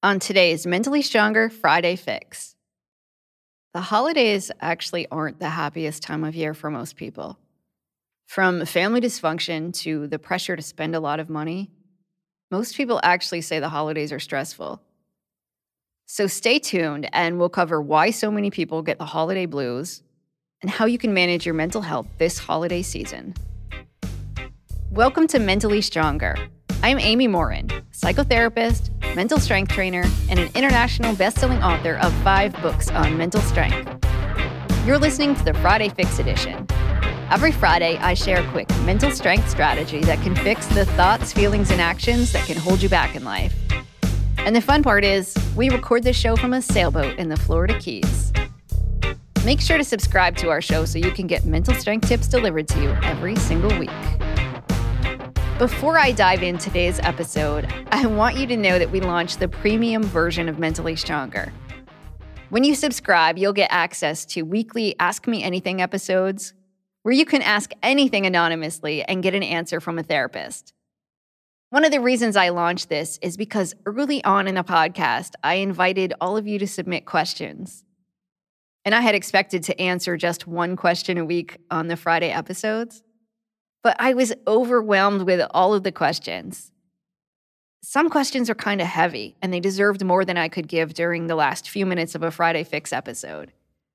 On today's Mentally Stronger Friday Fix. The holidays actually aren't the happiest time of year for most people. From family dysfunction to the pressure to spend a lot of money, most people actually say the holidays are stressful. So stay tuned and we'll cover why so many people get the holiday blues and how you can manage your mental health this holiday season. Welcome to Mentally Stronger. I'm Amy Morin, psychotherapist, mental strength trainer, and an international best-selling author of 5 books on mental strength. You're listening to the Friday Fix edition. Every Friday, I share a quick mental strength strategy that can fix the thoughts, feelings, and actions that can hold you back in life. And the fun part is, we record this show from a sailboat in the Florida Keys. Make sure to subscribe to our show so you can get mental strength tips delivered to you every single week. Before I dive in today's episode, I want you to know that we launched the premium version of Mentally Stronger. When you subscribe, you'll get access to weekly Ask Me Anything episodes, where you can ask anything anonymously and get an answer from a therapist. One of the reasons I launched this is because early on in the podcast, I invited all of you to submit questions. And I had expected to answer just one question a week on the Friday episodes. But I was overwhelmed with all of the questions. Some questions are kind of heavy, and they deserved more than I could give during the last few minutes of a Friday Fix episode.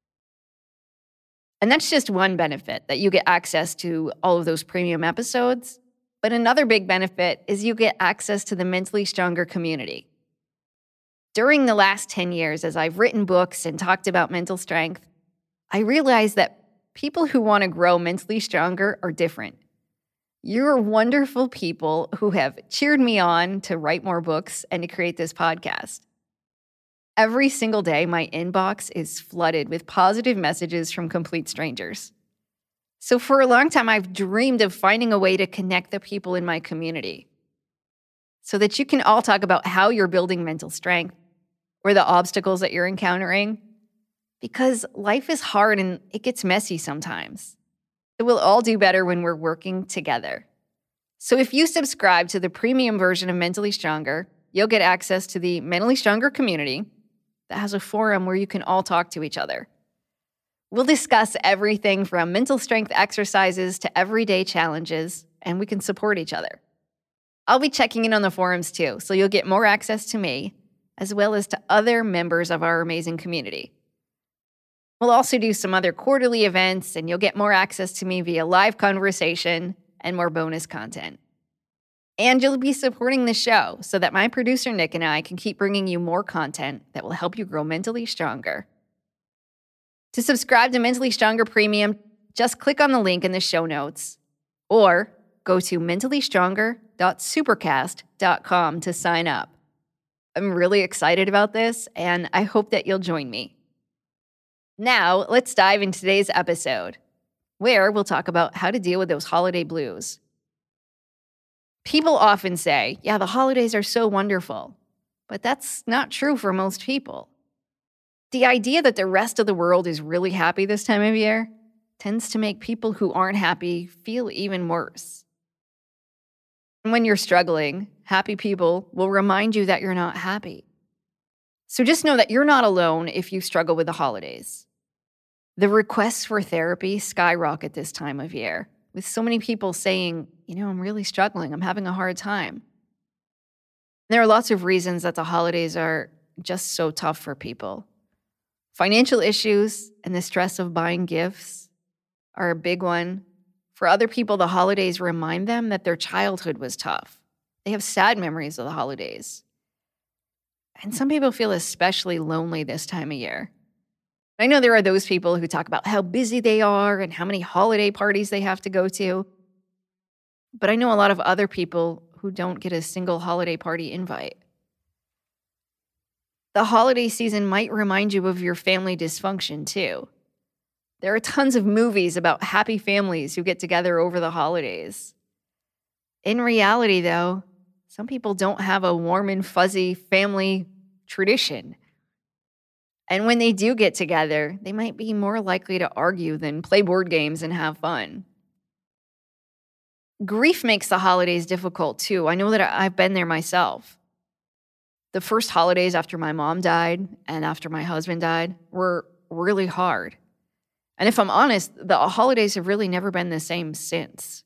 And that's just one benefit, that you get access to all of those premium episodes. But another big benefit is you get access to the Mentally Stronger community. During the last 10 years, as I've written books and talked about mental strength, I realized that people who want to grow mentally stronger are different. You're wonderful people who have cheered me on to write more books and to create this podcast. Every single day, my inbox is flooded with positive messages from complete strangers. So for a long time, I've dreamed of finding a way to connect the people in my community so that you can all talk about how you're building mental strength or the obstacles that you're encountering, because life is hard and it gets messy sometimes. We'll all do better when we're working together. So if you subscribe to the premium version of Mentally Stronger, you'll get access to the Mentally Stronger community that has a forum where you can all talk to each other. We'll discuss everything from mental strength exercises to everyday challenges, and we can support each other. I'll be checking in on the forums too, so you'll get more access to me, as well as to other members of our amazing community. We'll also do some other quarterly events, and you'll get more access to me via live conversation and more bonus content. And you'll be supporting the show so that my producer Nick and I can keep bringing you more content that will help you grow mentally stronger. To subscribe to Mentally Stronger Premium, just click on the link in the show notes or go to mentallystronger.supercast.com to sign up. I'm really excited about this, and I hope that you'll join me. Now, let's dive into today's episode, where we'll talk about how to deal with those holiday blues. People often say, yeah, the holidays are so wonderful, but that's not true for most people. The idea that the rest of the world is really happy this time of year tends to make people who aren't happy feel even worse. And when you're struggling, happy people will remind you that you're not happy. So just know that you're not alone if you struggle with the holidays. The requests for therapy skyrocket this time of year, with so many people saying, I'm really struggling, I'm having a hard time. There are lots of reasons that the holidays are just so tough for people. Financial issues and the stress of buying gifts are a big one. For other people, the holidays remind them that their childhood was tough. They have sad memories of the holidays. And some people feel especially lonely this time of year. I know there are those people who talk about how busy they are and how many holiday parties they have to go to. But I know a lot of other people who don't get a single holiday party invite. The holiday season might remind you of your family dysfunction too. There are tons of movies about happy families who get together over the holidays. In reality, though, some people don't have a warm and fuzzy family tradition. And when they do get together, they might be more likely to argue than play board games and have fun. Grief makes the holidays difficult too. I know that I've been there myself. The first holidays after my mom died and after my husband died were really hard. And if I'm honest, the holidays have really never been the same since.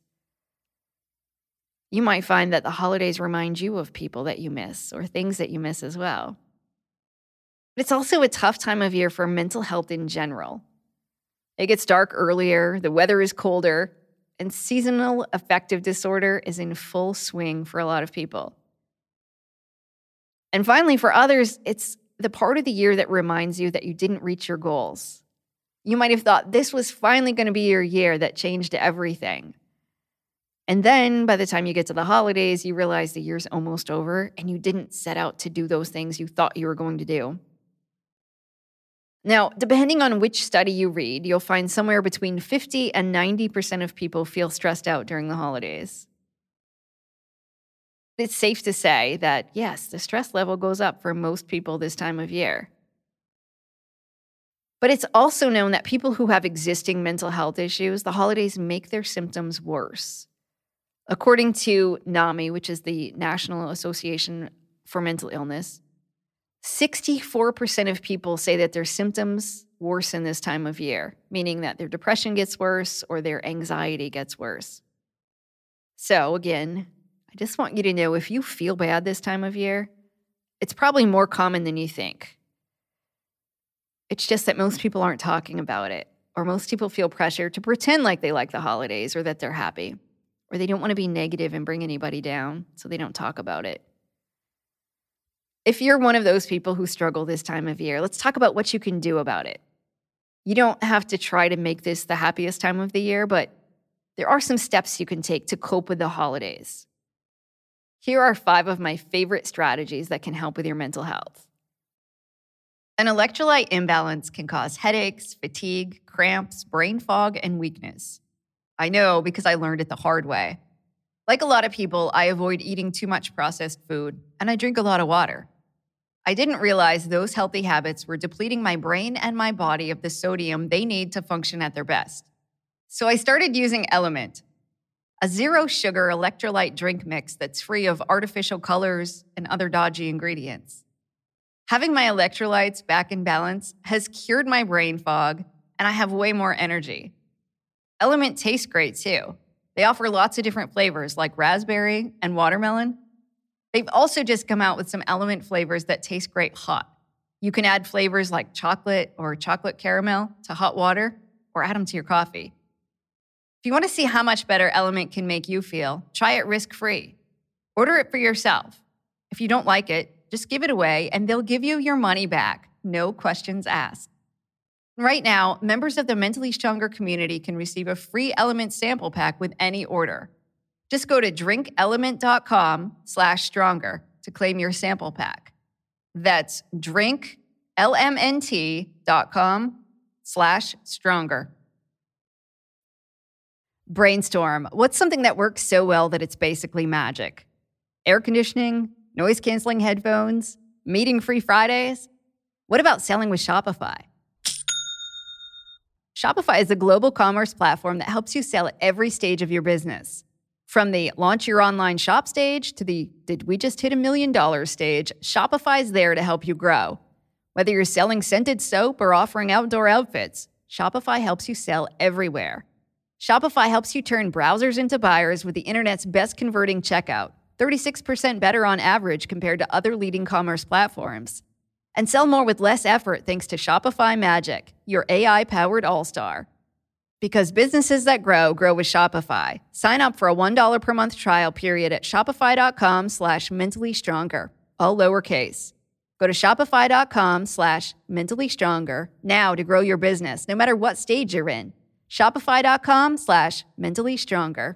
You might find that the holidays remind you of people that you miss or things that you miss as well. But it's also a tough time of year for mental health in general. It gets dark earlier, the weather is colder, and seasonal affective disorder is in full swing for a lot of people. And finally, for others, it's the part of the year that reminds you that you didn't reach your goals. You might have thought this was finally going to be your year that changed everything. And then by the time you get to the holidays, you realize the year's almost over and you didn't set out to do those things you thought you were going to do. Now, depending on which study you read, you'll find somewhere between 50 and 90% of people feel stressed out during the holidays. It's safe to say that, yes, the stress level goes up for most people this time of year. But it's also known that people who have existing mental health issues, the holidays make their symptoms worse. According to NAMI, which is the National Association for Mental Illness, 64% of people say that their symptoms worsen this time of year, meaning that their depression gets worse or their anxiety gets worse. So again, I just want you to know if you feel bad this time of year, it's probably more common than you think. It's just that most people aren't talking about it, or most people feel pressure to pretend like they like the holidays or that they're happy, or they don't want to be negative and bring anybody down, so they don't talk about it. If you're one of those people who struggle this time of year, let's talk about what you can do about it. You don't have to try to make this the happiest time of the year, but there are some steps you can take to cope with the holidays. Here are 5 of my favorite strategies that can help with your mental health. An electrolyte imbalance can cause headaches, fatigue, cramps, brain fog, and weakness. I know because I learned it the hard way. Like a lot of people, I avoid eating too much processed food, and I drink a lot of water. I didn't realize those healthy habits were depleting my brain and my body of the sodium they need to function at their best. So I started using Element, a zero-sugar electrolyte drink mix that's free of artificial colors and other dodgy ingredients. Having my electrolytes back in balance has cured my brain fog, and I have way more energy. Element tastes great too. They offer lots of different flavors like raspberry and watermelon. They've also just come out with some Element flavors that taste great hot. You can add flavors like chocolate or chocolate caramel to hot water or add them to your coffee. If you want to see how much better Element can make you feel, try it risk-free. Order it for yourself. If you don't like it, just give it away and they'll give you your money back. No questions asked. Right now, members of the Mentally Stronger community can receive a free Element sample pack with any order. Just go to drinkelement.com/stronger to claim your sample pack. That's drinkelement.com/stronger. Brainstorm. What's something that works so well that it's basically magic? Air conditioning, noise-canceling headphones, meeting-free Fridays? What about selling with Shopify? Shopify is a global commerce platform that helps you sell at every stage of your business. From the launch your online shop stage to the did we just hit $1 million stage, Shopify is there to help you grow. Whether you're selling scented soap or offering outdoor outfits, Shopify helps you sell everywhere. Shopify helps you turn browsers into buyers with the internet's best converting checkout, 36% better on average compared to other leading commerce platforms. And sell more with less effort thanks to Shopify Magic, your AI-powered all-star. Because businesses that grow, grow with Shopify. Sign up for a $1 per month trial period at shopify.com/mentallyStronger, all lowercase. Go to shopify.com/mentallyStronger now to grow your business, no matter what stage you're in. Shopify.com/mentallyStronger.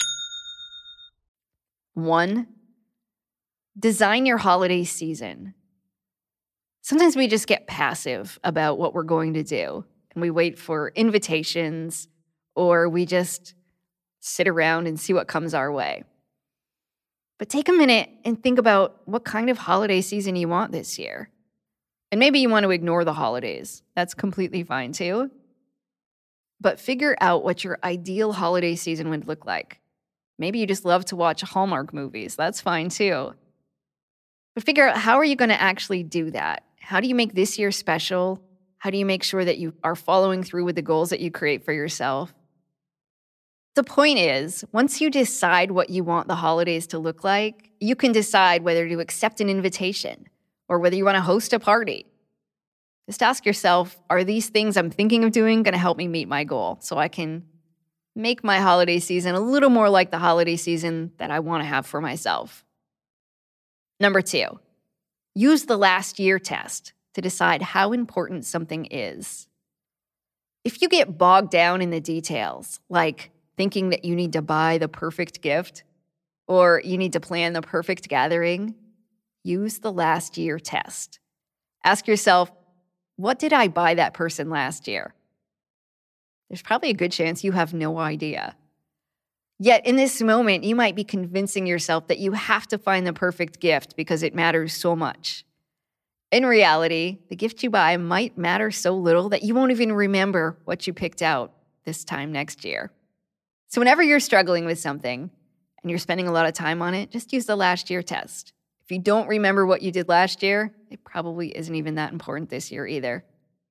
1. Design your holiday season. Sometimes we just get passive about what we're going to do, and we wait for invitations, or we just sit around and see what comes our way. But take a minute and think about what kind of holiday season you want this year. And maybe you want to ignore the holidays. That's completely fine too. But figure out what your ideal holiday season would look like. Maybe you just love to watch Hallmark movies. That's fine too. But figure out, how are you going to actually do that? How do you make this year special? How do you make sure that you are following through with the goals that you create for yourself? The point is, once you decide what you want the holidays to look like, you can decide whether to accept an invitation or whether you want to host a party. Just ask yourself, are these things I'm thinking of doing going to help me meet my goal so I can make my holiday season a little more like the holiday season that I want to have for myself? Number 2, use the last year test to decide how important something is. If you get bogged down in the details, like thinking that you need to buy the perfect gift or you need to plan the perfect gathering, use the last year test. Ask yourself, what did I buy that person last year? There's probably a good chance you have no idea. Yet in this moment, you might be convincing yourself that you have to find the perfect gift because it matters so much. In reality, the gift you buy might matter so little that you won't even remember what you picked out this time next year. So whenever you're struggling with something and you're spending a lot of time on it, just use the last year test. If you don't remember what you did last year, it probably isn't even that important this year either.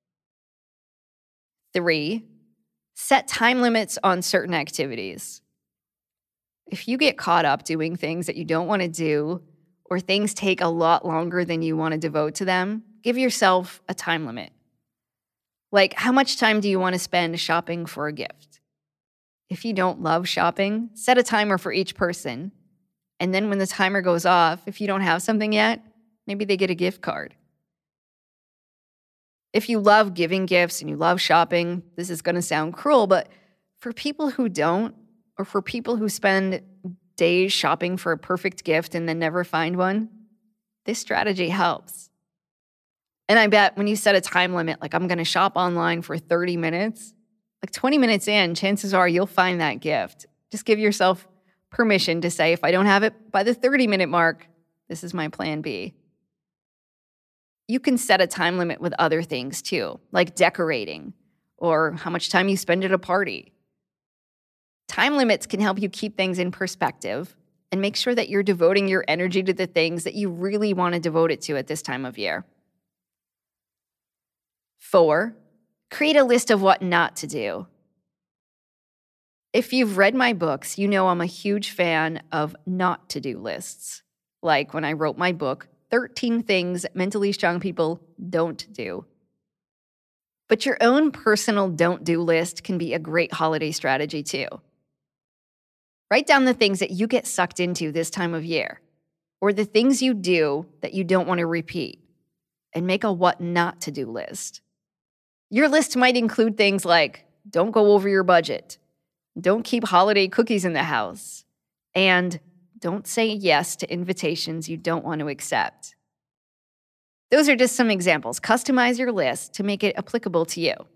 3, set time limits on certain activities. If you get caught up doing things that you don't want to do, or things take a lot longer than you want to devote to them, give yourself a time limit. Like, how much time do you want to spend shopping for a gift? If you don't love shopping, set a timer for each person. And then when the timer goes off, if you don't have something yet, maybe they get a gift card. If you love giving gifts and you love shopping, this is going to sound cruel, but for people who don't, or for people who spend days shopping for a perfect gift and then never find one, this strategy helps. And I bet when you set a time limit, like I'm going to shop online for 30 minutes, like 20 minutes in, chances are you'll find that gift. Just give yourself permission to say, if I don't have it by the 30-minute mark, this is my plan B. You can set a time limit with other things too, like decorating or how much time you spend at a party. Time limits can help you keep things in perspective and make sure that you're devoting your energy to the things that you really want to devote it to at this time of year. 4, create a list of what not to do. If you've read my books, you know I'm a huge fan of not to-do lists. Like when I wrote my book, 13 Things Mentally Strong People Don't Do. But your own personal don't-do list can be a great holiday strategy too. Write down the things that you get sucked into this time of year, or the things you do that you don't want to repeat, and make a what not to do list. Your list might include things like, don't go over your budget, don't keep holiday cookies in the house, and don't say yes to invitations you don't want to accept. Those are just some examples. Customize your list to make it applicable to you.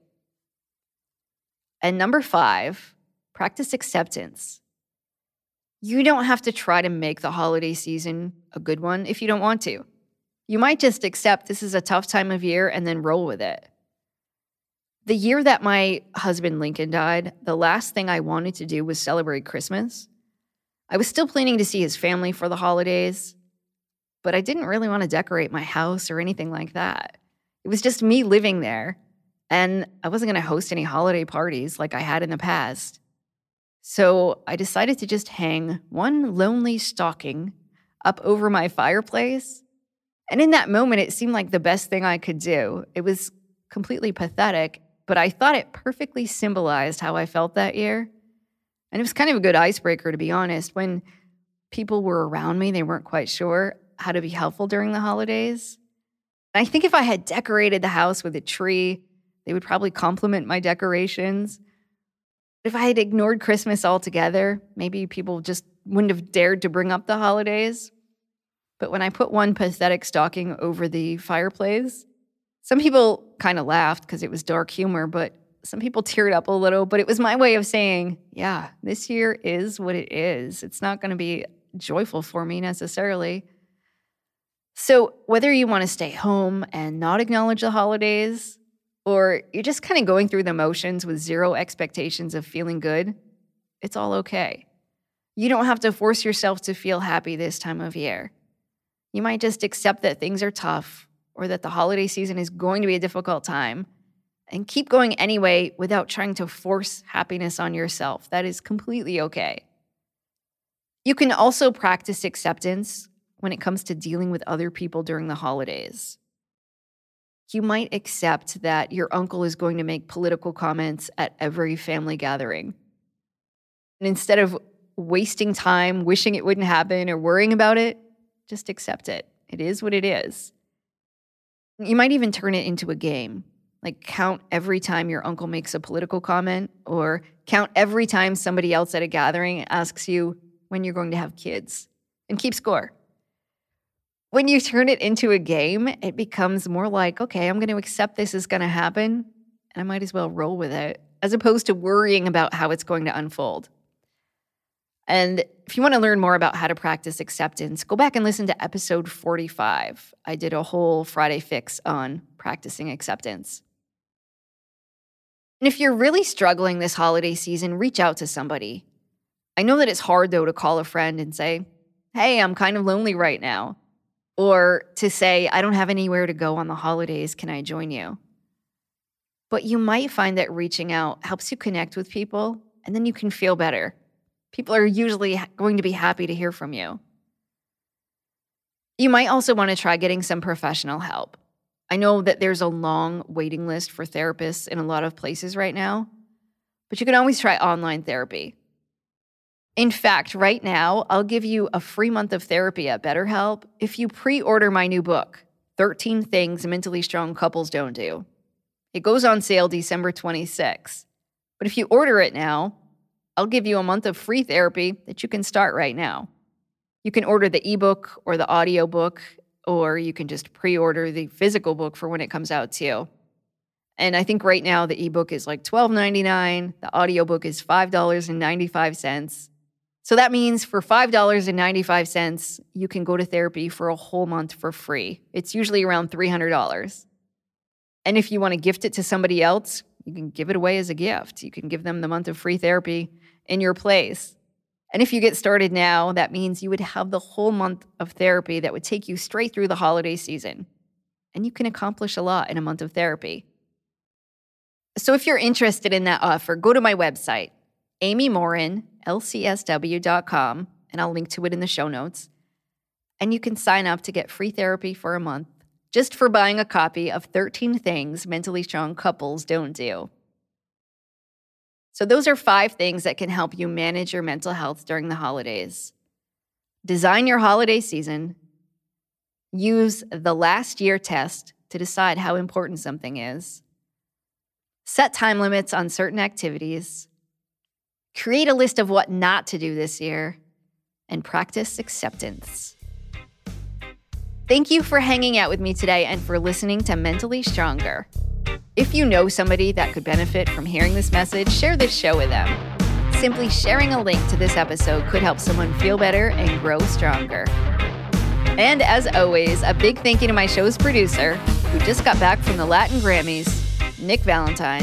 And number 5, practice acceptance. You don't have to try to make the holiday season a good one if you don't want to. You might just accept this is a tough time of year and then roll with it. The year that my husband Lincoln died, the last thing I wanted to do was celebrate Christmas. I was still planning to see his family for the holidays, but I didn't really want to decorate my house or anything like that. It was just me living there, and I wasn't going to host any holiday parties like I had in the past. So I decided to just hang one lonely stocking up over my fireplace. And in that moment, it seemed like the best thing I could do. It was completely pathetic, but I thought it perfectly symbolized how I felt that year. And it was kind of a good icebreaker, to be honest. When people were around me, they weren't quite sure how to be helpful during the holidays. I think if I had decorated the house with a tree, they would probably compliment my decorations. If I had ignored Christmas altogether, maybe people just wouldn't have dared to bring up the holidays. But when I put one pathetic stocking over the fireplace, some people kind of laughed because it was dark humor, but some people teared up a little. But it was my way of saying, yeah, this year is what it is. It's not going to be joyful for me necessarily. So whether you want to stay home and not acknowledge the holidays, or you're just kind of going through the motions with zero expectations of feeling good, it's all okay. You don't have to force yourself to feel happy this time of year. You might just accept that things are tough or that the holiday season is going to be a difficult time and keep going anyway without trying to force happiness on yourself. That is completely okay. You can also practice acceptance when it comes to dealing with other people during the holidays. You might accept that your uncle is going to make political comments at every family gathering. And instead of wasting time wishing it wouldn't happen or worrying about it, just accept it. It is what it is. You might even turn it into a game, like count every time your uncle makes a political comment or count every time somebody else at a gathering asks you when you're going to have kids and keep score. When you turn it into a game, it becomes more like, okay, I'm going to accept this is going to happen and I might as well roll with it, as opposed to worrying about how it's going to unfold. And if you want to learn more about how to practice acceptance, go back and listen to episode 45. I did a whole Friday fix on practicing acceptance. And if you're really struggling this holiday season, reach out to somebody. I know that it's hard, though, to call a friend and say, hey, I'm kind of lonely right now. Or to say, I don't have anywhere to go on the holidays. Can I join you? But you might find that reaching out helps you connect with people, and then you can feel better. People are usually going to be happy to hear from you. You might also want to try getting some professional help. I know that there's a long waiting list for therapists in a lot of places right now, but you can always try online therapy. In fact, right now, I'll give you a free month of therapy at BetterHelp if you pre-order my new book, 13 Things Mentally Strong Couples Don't Do. It goes on sale December 26th. But if you order it now, I'll give you a month of free therapy that you can start right now. You can order the ebook or the audio book, or you can just pre-order the physical book for when it comes out too. And I think right now the ebook is like $12.99. The audiobook is $5.95. So that means for $5.95, you can go to therapy for a whole month for free. It's usually around $300. And if you want to gift it to somebody else, you can give it away as a gift. You can give them the month of free therapy in your place. And if you get started now, that means you would have the whole month of therapy that would take you straight through the holiday season. And you can accomplish a lot in a month of therapy. So if you're interested in that offer, go to my website, amymorinlcsw.com, and I'll link to it in the show notes. And you can sign up to get free therapy for a month just for buying a copy of 13 Things Mentally Strong Couples Don't Do. So those are 5 things that can help you manage your mental health during the holidays. Design your holiday season. Use the last year test to decide how important something is. Set time limits on certain activities. Create a list of what not to do this year. And practice acceptance. Thank you for hanging out with me today and for listening to Mentally Stronger. If you know somebody that could benefit from hearing this message, share this show with them. Simply sharing a link to this episode could help someone feel better and grow stronger. And as always, a big thank you to my show's producer, who just got back from the Latin Grammys, Nick Valentine.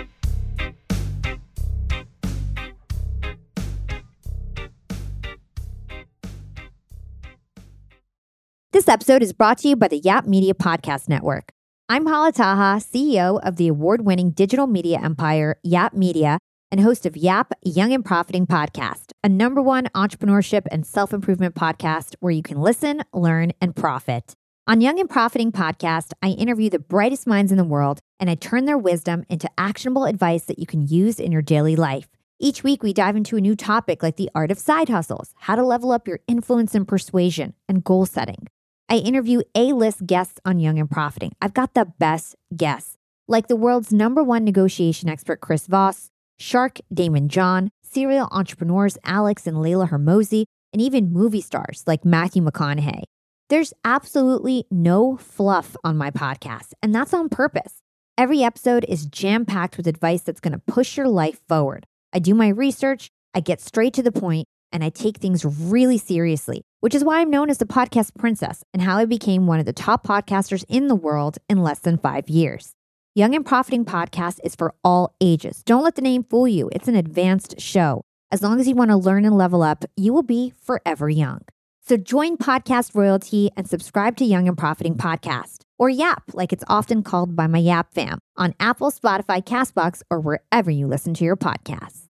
This episode is brought to you by the Yap Media Podcast Network. I'm Hala Taha, CEO of the award-winning digital media empire, Yap Media, and host of Yap Young and Profiting Podcast, a #1 entrepreneurship and self-improvement podcast where you can listen, learn, and profit. On Young and Profiting Podcast, I interview the brightest minds in the world, and I turn their wisdom into actionable advice that you can use in your daily life. Each week, we dive into a new topic like the art of side hustles, how to level up your influence and persuasion, and goal setting. I interview A-list guests on Young and Profiting. I've got the best guests, like the world's #1 negotiation expert, Chris Voss, Shark Damon John, serial entrepreneurs Alex and Layla Hermosi, and even movie stars like Matthew McConaughey. There's absolutely no fluff on my podcast, and that's on purpose. Every episode is jam-packed with advice that's going to push your life forward. I do my research, I get straight to the point, and I take things really seriously, which is why I'm known as the podcast princess and how I became one of the top podcasters in the world in less than 5 years. Young and Profiting Podcast is for all ages. Don't let the name fool you. It's an advanced show. As long as you want to learn and level up, you will be forever young. So join Podcast Royalty and subscribe to Young and Profiting Podcast, or YAP, like it's often called by my YAP fam, on Apple, Spotify, CastBox, or wherever you listen to your podcasts.